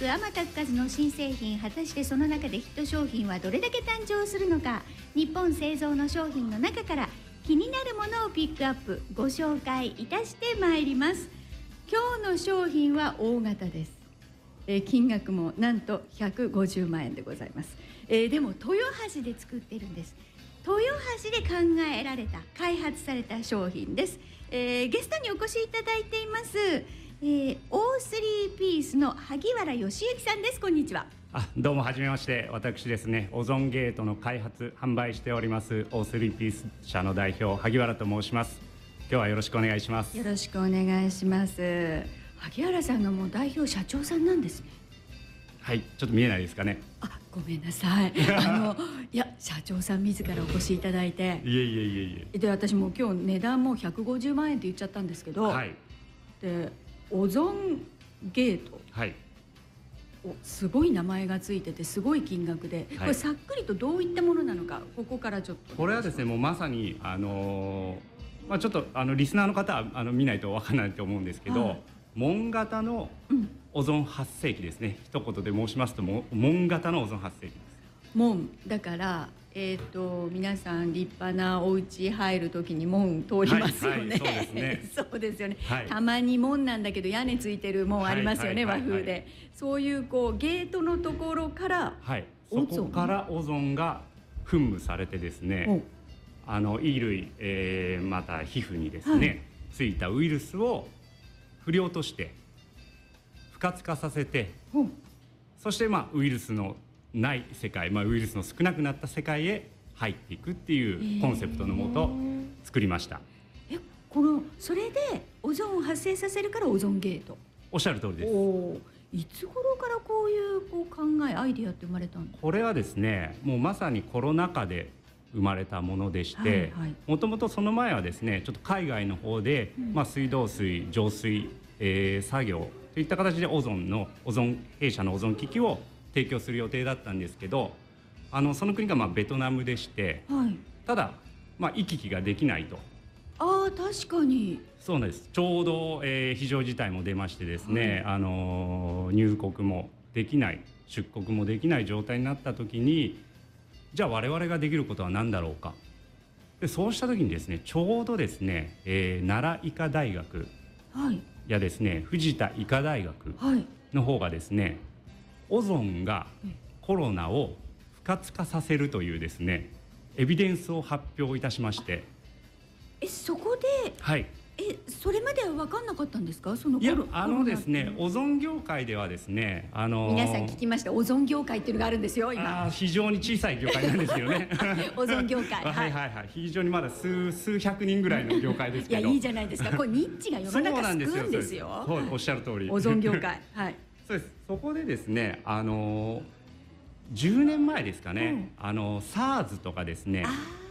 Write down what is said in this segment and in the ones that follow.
くあまた数の新製品、果たしてその中でヒット商品はどれだけ誕生するのか。日本製造の商品の中から気になるものをピックアップ、ご紹介いたしてまいります。今日の商品は大型です。金額もなんと150万円でございます。でも豊橋で作ってるんです。豊橋で考えられた、開発された商品です。ゲストにお越しいただいています、O3 ピースの萩原義之さんです。こんにちは。 どうもはじめまして。私ですね、オゾンゲートの開発販売しております O3 ピース社の代表萩原と申します。今日はよろしくお願いします。 よろしくお願いします。萩原さんがもう代表社長さんなんですね。 はい、ちょっと見えないですかね。 ごめんなさい。いや、社長さん自らお越しいただいて。 いえいえいえいえ。 で、私も今日値段も150万円って言っちゃったんですけど、 はい、 でオゾンゲート、 はい、 すごい名前がついててすごい金額で、これさっくりとどういったものなのか、ここからちょっと。 これはですね、もうまさにちょっとリスナーの方は見ないと分からないと思うんですけど、門型のオゾン発生器ですね。一言で申しますと、門型のオゾン発生器です。 門だから、皆さん立派なお家入る時に門通りますよね。 そうですね。 そうですよね。 はい、 たまに門なんだけど屋根ついてる門ありますよね、和風で。そういうこうゲートのところから、 そこからオゾンが噴霧されてですね、衣類、また皮膚にですね、ついたウイルスを振り落として不活化させて、そしてウイルスのない世界、ウイルスの少なくなった世界へ入っていくっていうコンセプトのもと作りました。 それでオゾンを発生させるからオゾンゲート。 おっしゃる通りです。 いつ頃からこういう考え、アイディアって生まれたんですか？ これはですね、もうまさにコロナ禍で生まれたものでして、もともとその前はですね、ちょっと海外の方で、水道水、浄水、作業といった形で弊社のオゾン機器を提供する予定だったんですけど、その国がベトナムでして、ただ行き来ができないと。 確かにそうなんです。ちょうど、非常事態も出ましてですね、入国もできない、出国もできない状態になった時に、じゃあ我々ができることは何だろうか。でそうした時にですね、ちょうどですね、奈良医科大学やですね、藤田医科大学の方がですね、オゾンがコロナを不活化させるというですね、エビデンスを発表いたしまして。 そこで、それまでは分かんなかったんですか？ですね、オゾン業界ではですね、 皆さん聞きました。オゾン業界っていうのがあるんですよ、今。 非常に小さい業界なんですけどね。 オゾン業界、 非常にまだ数百人ぐらいの業界ですけど。 いいじゃないですか。これニッチが世の中救うんですよ。 おっしゃる通り。 オゾン業界、 そうです。そこでですね、10年前ですかね、SARS とかですね、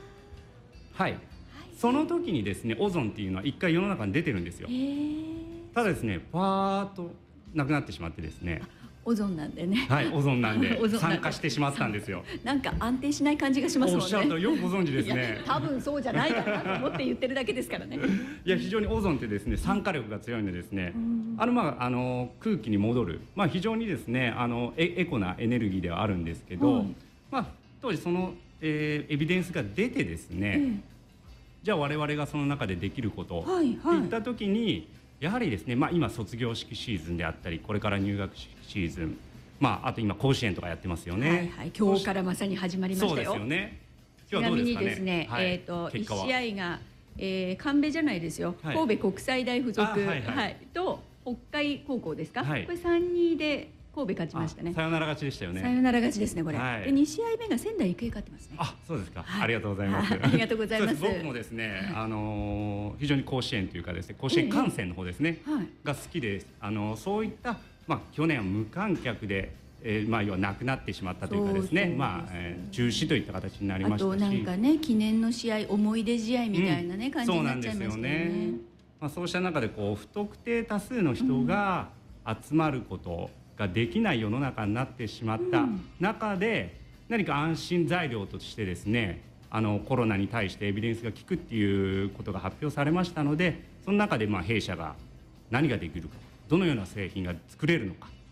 その時にですね、オゾンっていうのは一回世の中に出てるんですよ。ただですね、パーッとなくなってしまってですね。 オゾンなんでね。 オゾンなんで参加してしまったんですよ。 なんか安定しない感じがしますもんね。 おっしゃるとよくご存知ですね。 多分そうじゃないかなと思って言ってるだけですからね。 いや、非常にオゾンってですね、酸化力が強いのでですね、空気に戻る、非常にですね、エコなエネルギーではあるんですけど、当時その、エビデンスが出てですね、じゃあ我々がその中でできることっていった時に、やはりですね、今卒業式シーズンであったり、これから入学式シーズン、あと今甲子園とかやってますよね。 今日からまさに始まりましたよ。 そうですよね。 ちなみにですね、1試合が、神戸じゃないですよ、神戸国際大附属と北海高校ですか、これ 3-2 で神戸勝ちましたね。 サヨナラ勝ちでしたよね。 サヨナラ勝ちですね、これ。で2試合目が仙台育英勝ってますね。 そうですか。ありがとうございます。 ありがとうございます。 僕もですね、非常に甲子園というかですね、甲子園観戦の方ですね、が好きで、そういった去年は無観客で、要はなくなってしまったというかですね、中止といった形になりましたし、 あとなんかね、記念の試合、思い出試合みたいなね、感じになっちゃいましたよね。 そうした中で不特定多数の人が集まることができない世の中になってしまった中で、何か安心材料としてですね、コロナに対してエビデンスが効くっていうことが発表されましたので、その中で弊社が何ができるか、どのような製品が作れるのか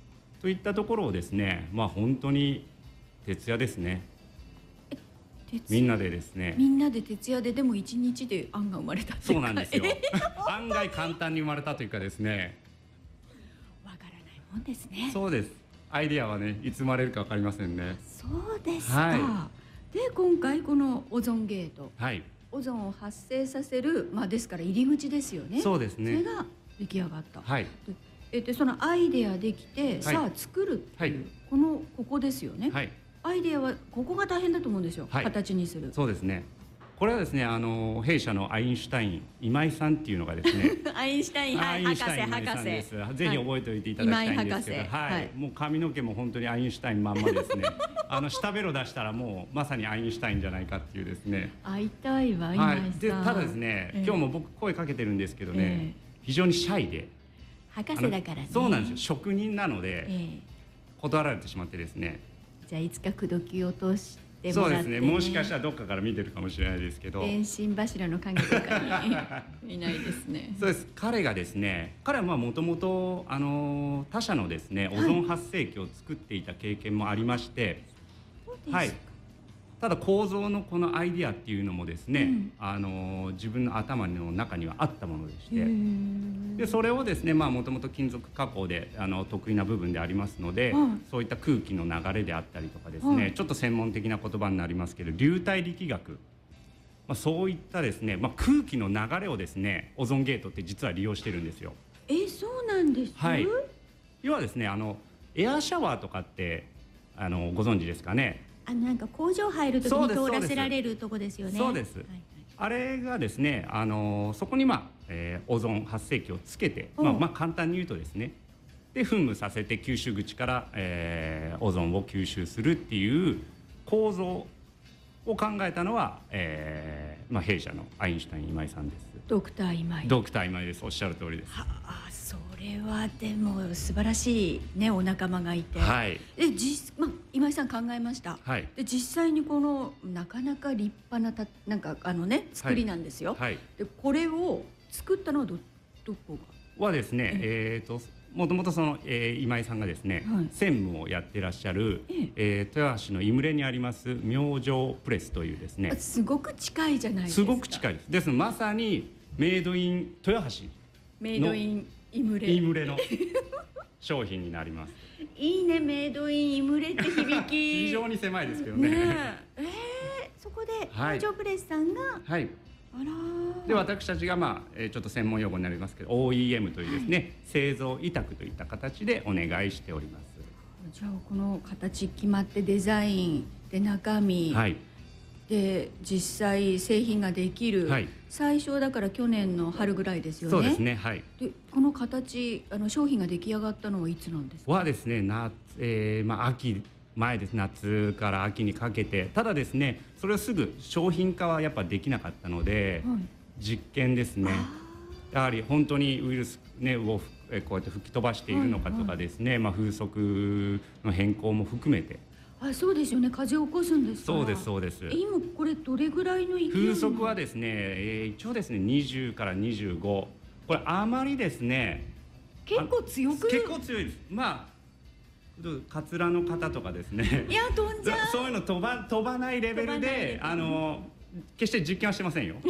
といったところをですね、本当に徹夜ですね。みんなでですね。 みんなで徹夜で、でも1日で案が生まれたっていうか。 そうなんですよ。案外簡単に生まれたというかですね。 わからないもんですね。 そうです。アイディアはね、いつ生まれるかわかりませんね。 そうですか。で、今回このオゾンゲート。オゾンを発生させる、ですから入り口ですよね。 そうですね。 それが出来上がった。 はい。 そのアイデアできて、さあ作るっていう、ここですよね。はい。アイデアはここが大変だと思うんですよ。形にする。 そうですね。これはですね、弊社のアインシュタイン今井さんっていうのがですね。 アインシュタイン博士です。ぜひ覚えておいていただきたいんですけど、もう髪の毛も本当にアインシュタインまんまですね。下ベロ出したらもうまさにアインシュタインじゃないかっていうですね。 会いたいわ今井さん。 でただですね、今日も僕声かけてるんですけどね、非常にシャイで。 博士だからね。 そうなんですよ。職人なので断られてしまってですね。 じゃあいつか口説き落として。 そうですね。もしかしたらどっかから見てるかもしれないですけど。 電信柱の陰とかにいないですね。 そうです。彼がですね、彼はもともと他社のですね、オゾン発生器を作っていた経験もありまして、はい。ただ構造のこのアイディアっていうのもですね、自分の頭の中にはあったものでして、でそれをですね、もともと金属加工で得意な部分でありますので、そういった空気の流れであったりとかですね、ちょっと専門的な言葉になりますけど、流体力学、そういったですね、空気の流れをですね、オゾンゲートって実は利用してるんですよ。 そうなんです。 はい。要はですね、エアシャワーとかってご存知ですかね。 なんか工場入るときに通らせられるとこですよね。 そうです。あれがですね、そこにオゾン発生器をつけて、簡単に言うとですね、で噴霧させて吸収口から、オゾンを吸収するっていう構造を考えたのは、弊社のアインシュタイン今井さんです。 ドクター今井。 ドクター今井です。おっしゃる通りです。 それはでも素晴らしいね、お仲間がいて。 はい。 で今井さん考えました。 はい。 で実際にこのなかなか立派ななんか作りなんですよ。 はい。 でこれを作ったのはどこが？ はですね、もともとその、今井さんがですね、専務をやってらっしゃる、豊橋の井牟にあります明星プレスというですね。 すごく近いじゃないですか。 すごく近いです。ですまさにメイドイン豊橋。 メイドイン井牟の商品になります。 いいね、メイドイン井牟って響き。 非常に狭いですけどね。 そこで明星プレスさんが、で私たちがちょっと専門用語になりますけど OEM というですね、製造委託といった形でお願いしております。 じゃあこの形決まってデザインで中身、で実際製品ができる、最初だから去年の春ぐらいですよね。 そうですね。でこの形商品が出来上がったのはいつなんですか？ はですね、秋前です。夏から秋にかけて、ただですね、それをすぐ商品化はやっぱできなかったので、実験ですね。やはり本当にウイルスねをこうやって吹き飛ばしているのかとかですね、風速の変更も含めて。 そうですよね。風を起こすんですか？ そうです、そうです。 今これどれぐらいの勢い？ 風速はですね、一応ですね20から25。これあまりですね。 結構強く？ 結構強いです。カツラの方とかですね。 いや飛んじゃう。 そういうの飛ばないレベルで決して実験はしてませんよ。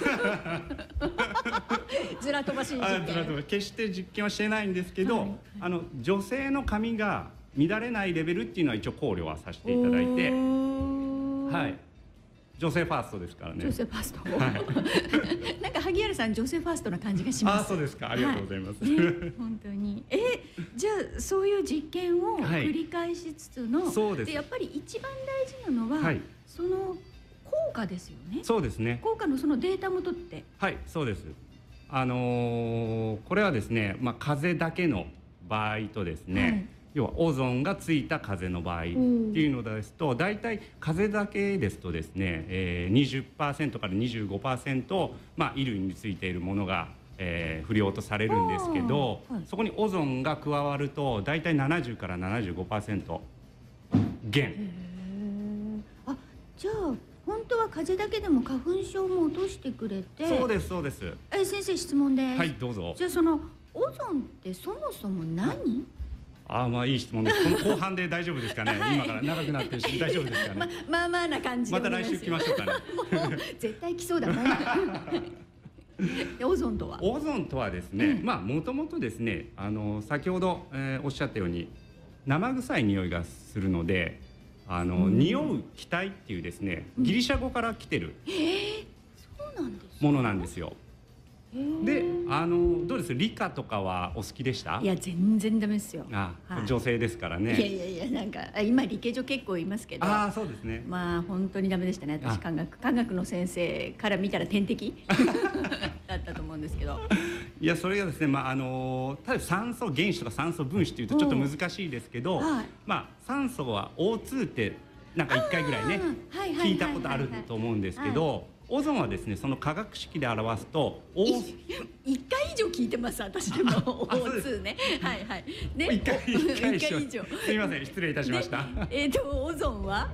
ずら飛ばし実験。 決して実験はしてないんですけど、女性の髪が乱れないレベルっていうのは一応考慮はさせていただいて、女性ファーストですからね。 女性ファースト。なんか萩原さん女性ファーストな感じがします。 そうですか。ありがとうございます。 本当に。じゃあそういう実験を繰り返しつつの、でやっぱり一番大事なのは、その効果ですよね。 そうですね。 効果のそのデータも取って。 はい、そうです。これはですね、風だけの場合とですね。要はオゾンがついた風の場合っていうのですと、大体風だけですとですね、20% から 25% 衣類についているものが、不良とされるんですけど、そこにオゾンが加わると大体70から 75% 減。 じゃあ本当は風だけでも花粉症も落としてくれて。 そうです、そうです。 先生質問です。 はい、どうぞ。 じゃあそのオゾンってそもそも何？ まあいい質問です。この後半で大丈夫ですかね。 はい、 今から長くなってるし大丈夫ですかね。 まあまあな感じでまた来週来ましょうかね。 もう絶対来そうだもん。でオゾンとは？ オゾンとはですね、まあもともとですね、先ほど、おっしゃったように生臭い匂いがするので、匂う気体っていうですね、ギリシャ語から来てるそうなんですものなんですよ。で、どうです？理科とかはお好きでした？ いや全然ダメですよ。 はい、女性ですからね。 いやなんか今理系女結構いますけど。 そうですね。 まあ本当にダメでしたね。私科学の先生から見たら天敵だったと思うんですけど。 いやそれがですね、まあただ酸素原子とか酸素分子というとちょっと難しいですけど、まあ酸素は O2 ってなんか1回ぐらいね聞いたことあると思うんですけど。オゾンはですね、その化学式で表すと 1回以上聞いてます。私でも O2 ね。はいはい。 ね、1回以上。すみません、失礼いたしました。 オゾンは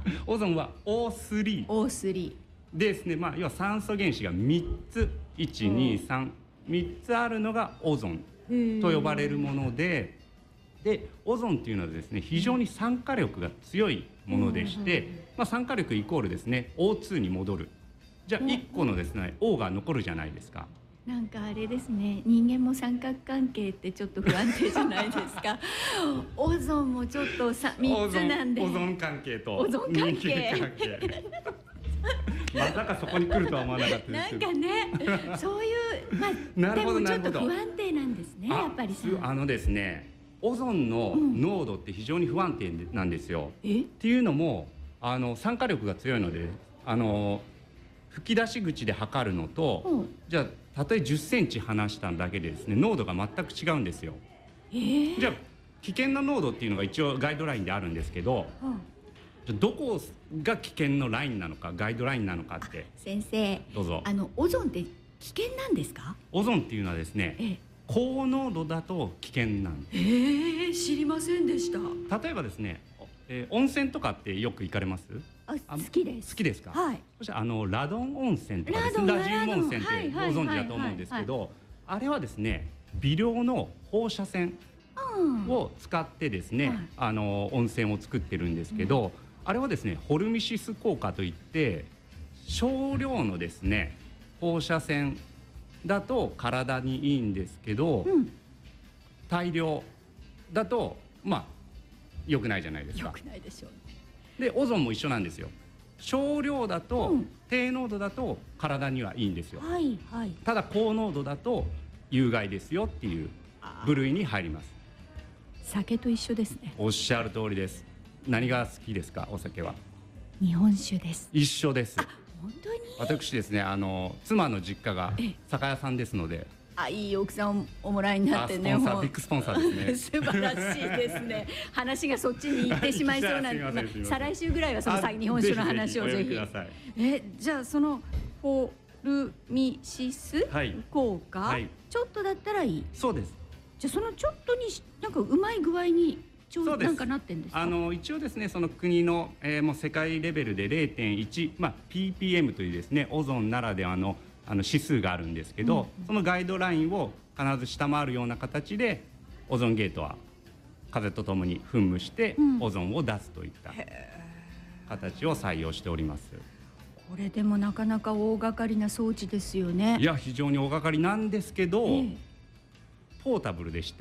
O3。 O3 ですね。まあ要は酸素原子が3つ、1、2、3、3つあるのがオゾンと呼ばれるもので、オゾンっていうのはですね、非常に酸化力が強いものでして、まあ酸化力イコールですね、O2 に戻る。じゃあ1個のですね、O が残るじゃないですか。 なんかあれですね、人間も三角関係ってちょっと不安定じゃないですか。オゾンもちょっと3つなんで。 オゾン関係と人間関係。 まさかそこに来るとは思わなかったです。 なんかね、そういうでもちょっと不安定なんですね、やっぱりさ。 ですね、オゾンの濃度って非常に不安定なんですよ。っていうのも酸化力が強いので吹き出し口で測るのと、じゃあたとえ10センチ離しただけでですね、濃度が全く違うんですよ。じゃあ危険な濃度っていうのが一応ガイドラインであるんですけど、どこが危険のラインなのか、ガイドラインなのかって。 先生、 どうぞ。 オゾンって危険なんですか？ オゾンっていうのはですね、高濃度だと危険なんです。知りませんでした。 例えばですね、温泉とかってよく行かれます？ 好きです。 好きですか？ はい。 そしてラドン温泉とかですね、ラジウム温泉ってご存知だと思うんですけど、あれはですね、微量の放射線を使ってですね、温泉を作ってるんですけど、あれはですね、ホルミシス効果といって少量のですね放射線だと体にいいんですけど、大量だとまあ良くないじゃないですか。 良くないでしょうね。 でオゾンも一緒なんですよ。少量だと、低濃度だと体にはいいんですよ。ただ高濃度だと有害ですよっていう部類に入ります。 酒と一緒ですね。 おっしゃる通りです。何が好きですか？お酒は。 日本酒です。 一緒です。 本当に？ 私ですね、妻の実家が酒屋さんですので。 いい奥さんをおもらいになってね。 ビッグスポンサーですね。素晴らしいですね。話がそっちに行ってしまいそうなんで、再来週ぐらいはその日本酒の話をぜひ。じゃあそのホルミシス効果、ちょっとだったらいい。 そうです。 じゃあそのちょっとになんかうまい具合になんかなってんですか？ 一応ですね、その国の、もう世界レベルで 0.1、ppm というですね、オゾンならではの指数があるんですけど、そのガイドラインを必ず下回るような形でオゾンゲートは風とともに噴霧してオゾンを出すといった形を採用しております。 これでもなかなか大掛かりな装置ですよね。 いや非常に大掛かりなんですけど、ポータブルでして、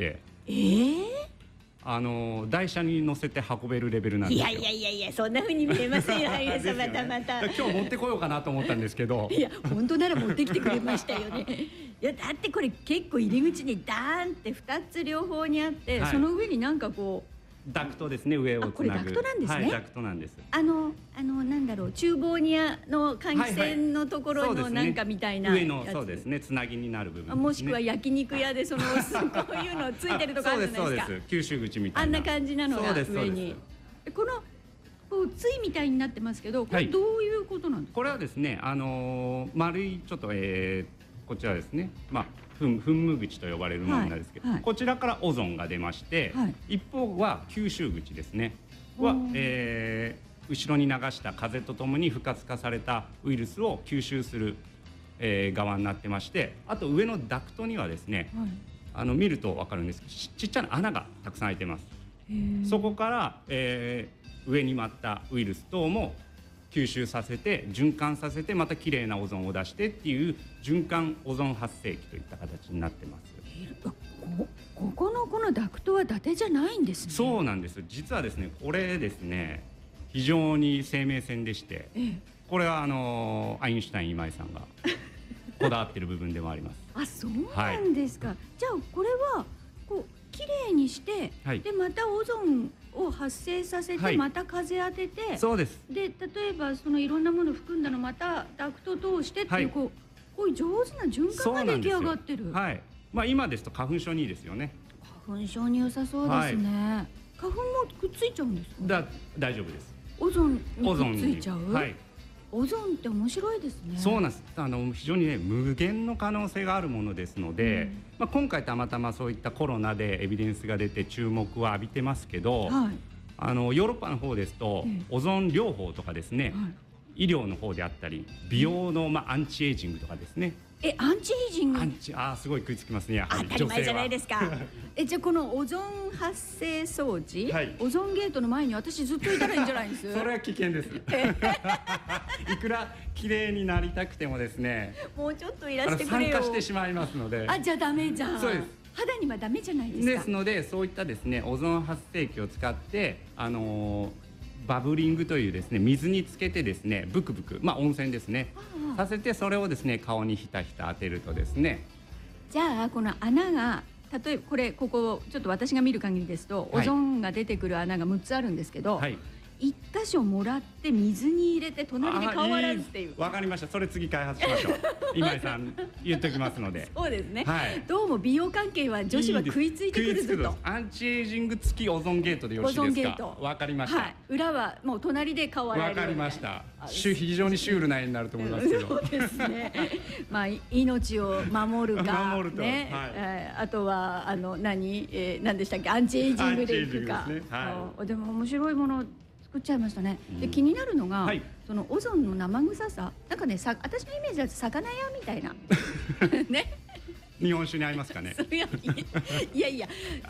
台車に乗せて運べるレベルなんですよ。 いやそんな風に見えませんよ。また今日持ってこようかなと思ったんですけど、 いや本当なら持ってきてくれましたよね。いやだってこれ結構入り口にダーンって2つ両方にあって、その上になんかこうダクトですね、上をつなぐ。 これダクトなんですね。 ダクトなんです。 なんだろう、厨房にの換気扇のところのなんかみたいな上のそうですね、つなぎになる部分。 もしくは焼肉屋でこういうのついてるとかあるじゃないですか。 吸収口みたいな。 あんな感じなのが上に。このついみたいになってますけど、これどういうことなんですか？ これはですね、丸いちょっとこちらですね、噴霧口と呼ばれるものなんですけど、こちらからオゾンが出まして、一方は吸収口ですねは、後ろに流した風とともに不活化されたウイルスを吸収する、側になってまして、あと上のダクトにはですね、見ると分かるんですけど、ちっちゃな穴がたくさん開いてます。 そこから、上に舞ったウイルス等も吸収させて循環させてまたきれいなオゾンを出してっていう循環オゾン発生器といった形になってます。 ここのこのダクトは伊達じゃないんですね。 そうなんです。実はですね、これですね、非常に生命線でして、これはアインシュタイン今井さんがこだわってる部分でもあります。 あ、そうなんですか。じゃあこれはこうきれいにして、でまたオゾンを発生させて、また風当てて、 そうです。 で例えばそのいろんなものを含んだのまたダクト通してっていう、こういう上手な循環が出来上がってる。 はい。まあ今ですと花粉症にいいですよね。 花粉症に良さそうですね。花粉もくっついちゃうんですか？ 大丈夫です。 オゾンにくっついちゃう？ はい。 オゾンって面白いですね。 そうなんです。非常にね、無限の可能性があるものですので、まあ今回たまたまそういったコロナでエビデンスが出て注目を浴びてますけど、ヨーロッパの方ですと、オゾン療法とかですね、医療の方であったり美容の、アンチエイジングとかですね。 アンチエイジング。 すごい食いつきますね。 当たり前じゃないですか。じゃあこのオゾン発生装置、オゾンゲートの前に私ずっといたらいいんじゃないです？ それは危険です。いくら綺麗になりたくてもですね、 もうちょっといらしてくれよ。 酸化してしまいますので。 じゃあダメじゃん。そうです。肌にはダメじゃないですか。 ですので、そういったですね、オゾン発生器を使ってバブリングというですね、水につけてですね、ブクブク、温泉ですね、させて、それをですね顔にひたひた当てるとですね、 じゃあこの穴が例えばここちょっと私が見る限りですと、オゾンが出てくる穴が6つあるんですけど、一箇所もらって水に入れて隣で顔洗うっていう。 わかりました。それ次開発しましょう。今井さん言っておきますので。 そうですね。どうも美容関係は女子は食いついてくるぞと。 アンチエイジング付きオゾンゲートでよろしいですか？オゾンゲート。わかりました。 裏はもう隣で顔洗える。 わかりました。非常にシュールな絵になると思いますけど。 そうですね。命を守るかね。あとは何でしたっけ、アンチエイジングでいくか。でも面白いもの作っちゃいましたね。で気になるのが、そのオゾンの生臭さ、なんかね、私のイメージだと魚屋みたいなね。 日本酒に合いますかね。 いや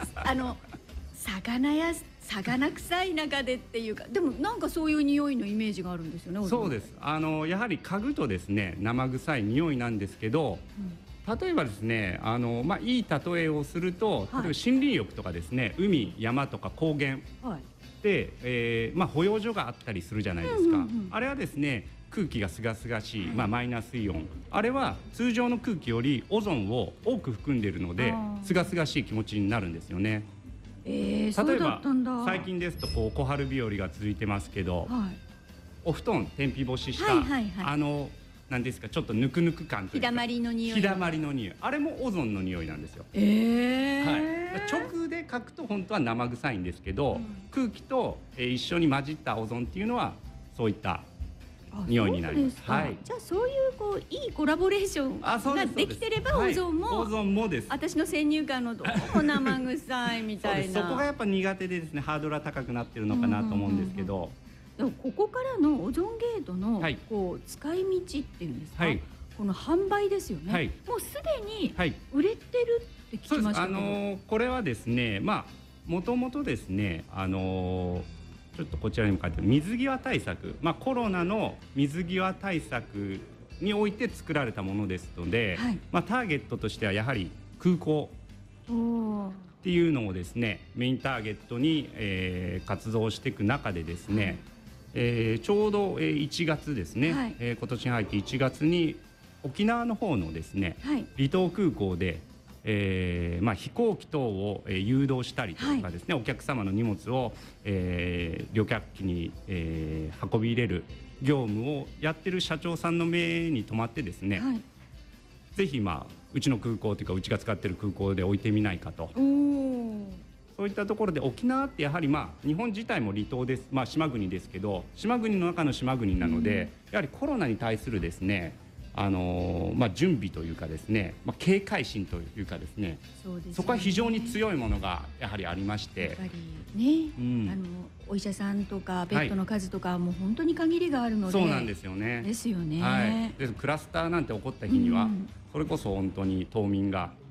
魚臭い中でっていうか、でもなんかそういう匂いのイメージがあるんですよね。 そうです。やはり嗅ぐとですね、生臭い匂いなんですけど、例えばですね、いい例えをすると、例えば森林浴とかですね、海、山とか高原で、保養所があったりするじゃないですか。あれはですね、空気がすがすがしい、マイナスイオン、あれは通常の空気よりオゾンを多く含んでいるので、すがすがしい気持ちになるんですよね。例えば最近ですと小春日和が続いてますけど、お布団天日干ししたなんですか、ちょっとぬくぬく感というか、 日だまりの匂い、 日だまりの匂い、あれもオゾンの匂いなんですよ。直で嗅くと本当は生臭いんですけど、空気と一緒に混じったオゾンっていうのはそういった匂いになります。 じゃあそういういいコラボレーションができてれば、オゾンもです。私の先入観のどこ生臭いみたいな。 そこがやっぱ苦手でですね、ハードルは高くなってるのかなと思うんですけど。 ここからのオゾンゲートの使い道っていうんですか、この販売ですよね。もうすでに売れてるって聞きましたけど。 これはですね、もともとですね、ちょっとこちらにも書いてある水際対策、コロナの水際対策において作られたものですので、ターゲットとしてはやはり空港っていうのをですね、メインターゲットに、活動していく中でですね、ちょうど1月ですね、今年に入って1月に沖縄の方のですね、離島空港で、飛行機等を誘導したりとかですね、お客様の荷物を、旅客機に、運び入れる業務をやってる社長さんの目に留まってですね、ぜひうちの空港というか、うちが使ってる空港で置いてみないかと。そういったところで、沖縄ってやはり日本自体も離島です、島国ですけど、島国の中の島国なので、やはりコロナに対するですね、準備というかですね、警戒心というかですね、そこは非常に強いものがやはりありまして、やっぱりね、お医者さんとかベッドの数とかもう本当に限りがあるので。 そうなんですよね。 ですよね。 でクラスターなんて起こった日には、それこそ本当に島民が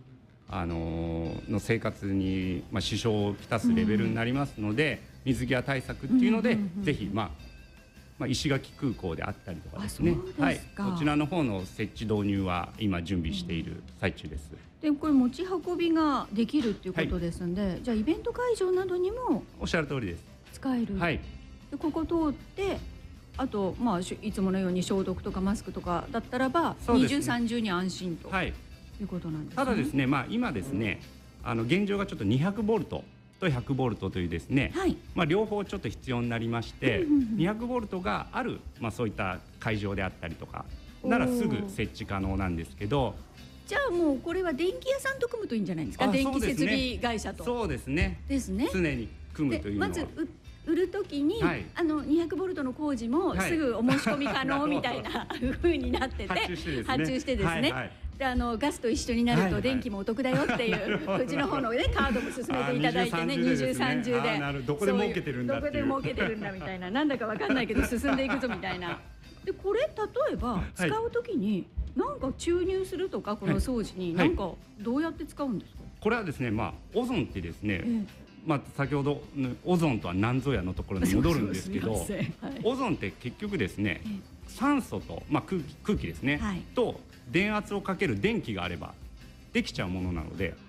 の生活に、支障をきたすレベルになりますので、水際対策っていうので、ぜひ、石垣空港であったりとかですね、はい、こちらの方の設置導入は今準備している最中です。 でこれ持ち運びができるっていうことですんで、じゃあイベント会場などにもおっしゃる通りです。 使える。はい。でここ通ってあといつものように消毒とかマスクとかだったらば、二重三重に安心と、いうことなんですね。 ただですね、今ですね、現状がちょっと200ボルトと100ボルトというですね、両方ちょっと必要になりまして、200ボルトがある、そういった会場であったりとかならすぐ設置可能なんですけど、 じゃあもうこれは電気屋さんと組むといいんじゃないですか。電気設備会社と。 そうですね。 ですね。 常に組むというのは。 まず売るときに、200ボルトの工事もすぐお申し込み可能みたいな風になってて、発注してですね。でガスと一緒になると電気もお得だよっていううちの方のねカードも進めていただいてね、二重三重でどこで儲けてるんだっていう、 どこで儲けてるんだみたいな、なんだかわかんないけど進んでいくぞみたいな。でこれ例えば使うときになんか注入するとか、この掃除になんかどうやって使うんですか。 これはですね、オゾンってですね、先ほどオゾンとは何ぞやのところに戻るんですけど、オゾンって結局ですね、酸素と、空気ですね、と電圧をかける電気があればできちゃうものなので、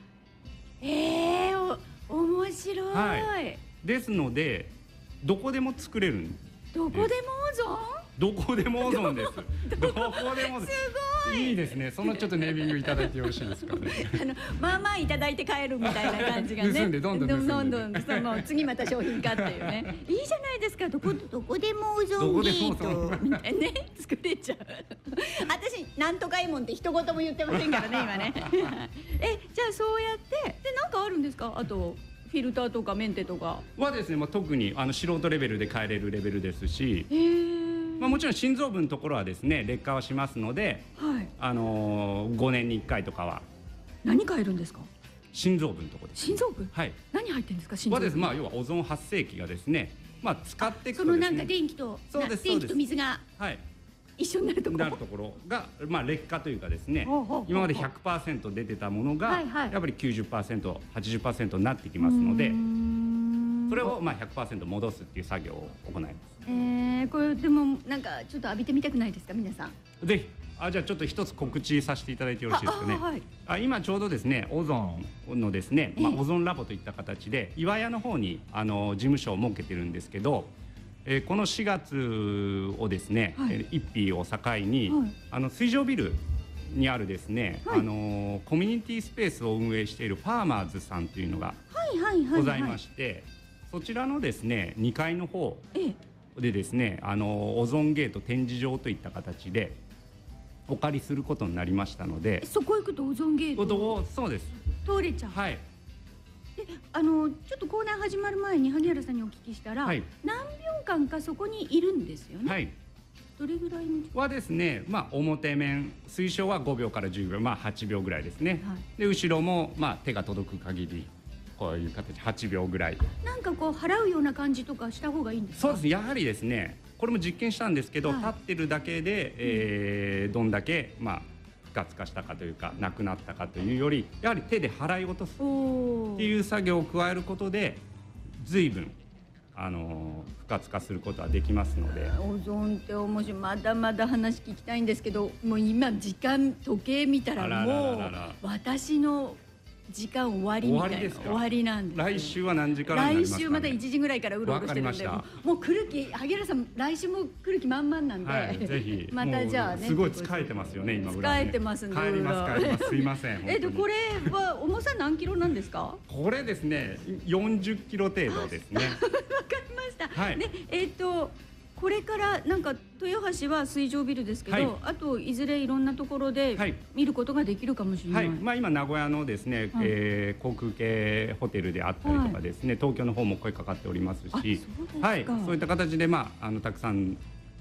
面白い。 ですのでどこでも作れるんです。 どこでもオゾン？ どこでもオゾンです。どこでも。 すごい。 いいですね。そのちょっとネーミングいただいてよろしいですかね。 いただいて帰るみたいな感じがね。 盗んでどんどんその次また商品化っていうね。いいじゃないですか。どこでもオゾンゲートみたいなね、作れちゃう。私なんとかいもんって一言も言ってませんからね今ね。じゃあそうやってでなんかあるんですか。あとフィルターとかメンテとかはですね、特に素人レベルで変えれるレベルですし、もちろん心臓部のところはですね劣化はしますので、5年に1回とかは。 何変えるんですか。 心臓部のところです。 心臓部、何入ってるんですか。心臓部は要はオゾン発生器がですね、使っていくとそのなんか電気と水が一緒になるところが劣化というかですね、今まで 100% 出てたものがやっぱり 90%、80% になってきますので、それを100% 戻すっていう作業を行います。 これでもなんかちょっと浴びてみたくないですか皆さん。 ぜひ。じゃあちょっと一つ告知させていただいてよろしいですかね。今ちょうどですねオゾンのですね、オゾンラボといった形で岩屋の方に事務所を設けてるんですけど、この4月をですね、1日を境に、水上ビルにあるですね、コミュニティスペースを運営しているファーマーズさんというのがございまして、そちらのですね2階の方でですね、オゾンゲート展示場といった形でお借りすることになりましたので、 そこ行くとオゾンゲートそうです通れちゃう。でちょっとコーナー始まる前に萩原さんにお聞きしたら、何秒間かそこにいるんですよね。どれぐらいはですね、表面推奨は5秒から10秒、8秒ぐらいですね。で後ろも手が届く限りこういう形8秒ぐらい。 なんかこう払うような感じとかした方がいいんですか。 そうです。やはりですね、これも実験したんですけど、立ってるだけで、どんだけ不活化したかというかなくなったかというより、やはり手で払い落とすっていう作業を加えることで随分不活化することはできますので。 オゾンって面白い。まだまだ話聞きたいんですけど、もう今時計見たらもう私の時間終わりみたいな。終わりなんです。 来週は何時からになりますかね。 来週また1時ぐらいからうろうろしてるんで、もう来る気、萩原さん来週も来る気満々なんで、 ぜひまたじゃあね。 すごい疲れてますよね今ぐらい。疲れてますね。 帰りますすいません。 これは重さ何キロなんですか。 これですね40キロ程度ですね。 わかりました。でこれからなんか豊橋は水上ビルですけど、あといずれいろんなところで見ることができるかもしれない。 今名古屋のですね、航空系ホテルであったりとかですね、東京の方も声かかっておりますし、そういった形でたくさん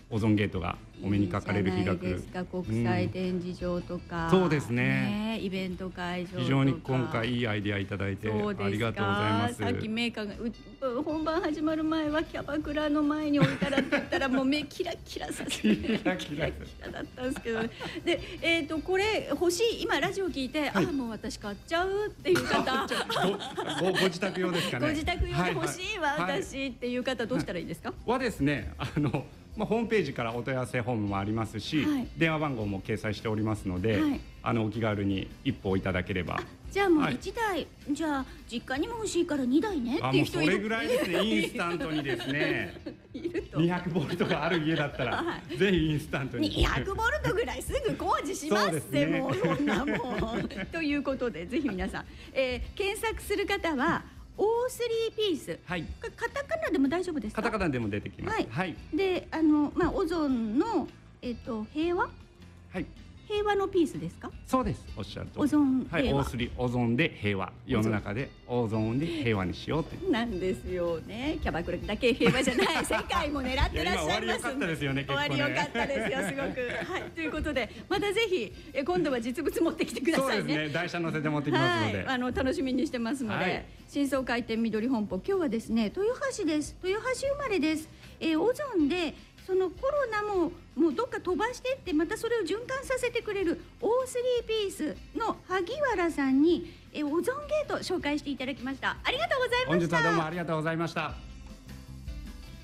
オゾンゲートがお目にかかれる日が来る。 いいじゃないですか、国際展示場とか、 そうですね、 イベント会場とか。 非常に今回いいアイデアいただいてありがとうございます。 さっきメーカーが本番始まる前はキャバクラの前に置いたらって言ったらもう目キラキラさせてキラキラだったんですけど、ね、でこれ欲しい、今ラジオ聞いて、はい、もう私買っちゃうっていう方ご自宅用ですかね。 ご自宅用で欲しいわ、はい、私っていう方どうしたらいいですか。 はですね、ホームページからお問い合わせフォームもありますし、はい、電話番号も掲載しておりますので、はい、お気軽に一報いただければ。 じゃあもう1台、はい、じゃあ実家にも欲しいから2台ねっていう人いる。 それぐらいですね。インスタントにですね200ボルトがある家だったら、はい、ぜひインスタントに 200ボルトぐらいすぐ工事しますって、もうそんなもんということで、ぜひ皆さん、検索する方はO3 ピース、はい、カタカナでも大丈夫ですか。 カタカナでも出てきます。はい、はい、 でオゾンの、平和、 はい、 平和のピースですか。 そうです、おっしゃると。 オゾン平和、はい、O3 オゾンで平和、世の中でオゾンで平和にしようってなんですよね。キャバクラだけ平和じゃない世界も狙ってらっしゃいます。 終わり良かったですよね。 終わり良かったですよ、すごく。はい、ということでまたぜひ今度は実物持ってきてくださいね。 そうですね、台車乗せて持ってきますので、 はい、楽しみにしてますので、はい、新装開店緑本舗、今日はですね豊橋です。豊橋生まれです。オゾンでそのコロナもどっか飛ばしてってまたそれを循環させてくれる O3 ピースの萩原さんにオゾンゲート紹介していただきました。ありがとうございました。 本日はどうもありがとうございました。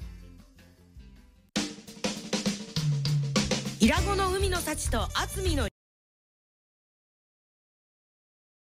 伊良湖の海の幸と渥美の